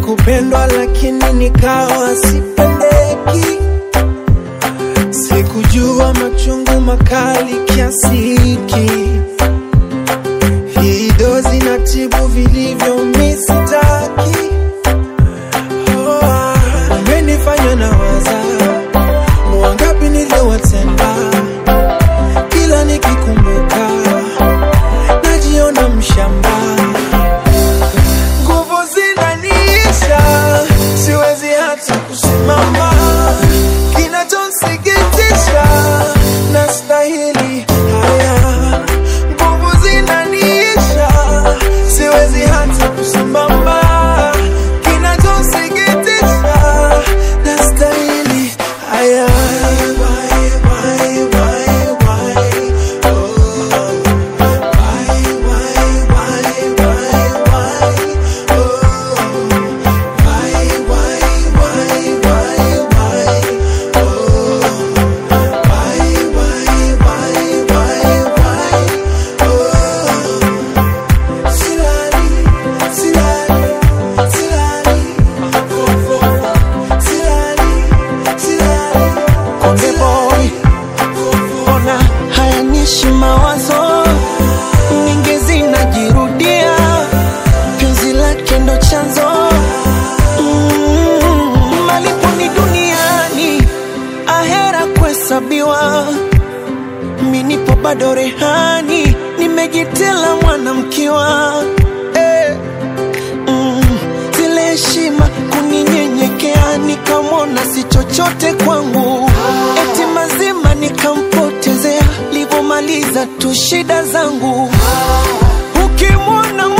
kupendwa lakini nikawa sipendeki. Sikujua machungu makali kiasi hiki. Hii dozi natibu vilivyo misitaki. Umenifanya nawaza wangapi niliowatenda. Kila nikikumbuka najiona mshamba. Nguvu zinaniisha, siwezi hata kusimama. Kinachonisikitisha, nastahili haya. Nguvu zinaniisha, siwezi hata kusimama. Kinachonisikitisha, nastahili haya. Mawazo nyingi zinajirudia, penzi lake ndo chanzo. Malipo ni duniani, ahera kuhesabiwa. Mimi nipo bado rehani, nimejitela mwanamkiwa. Zile heshima kuninyenyekea, nikamwona si chochote kwangu. Eti mazima nikampotezea, livomaliza tu shida zangu. Ukimwona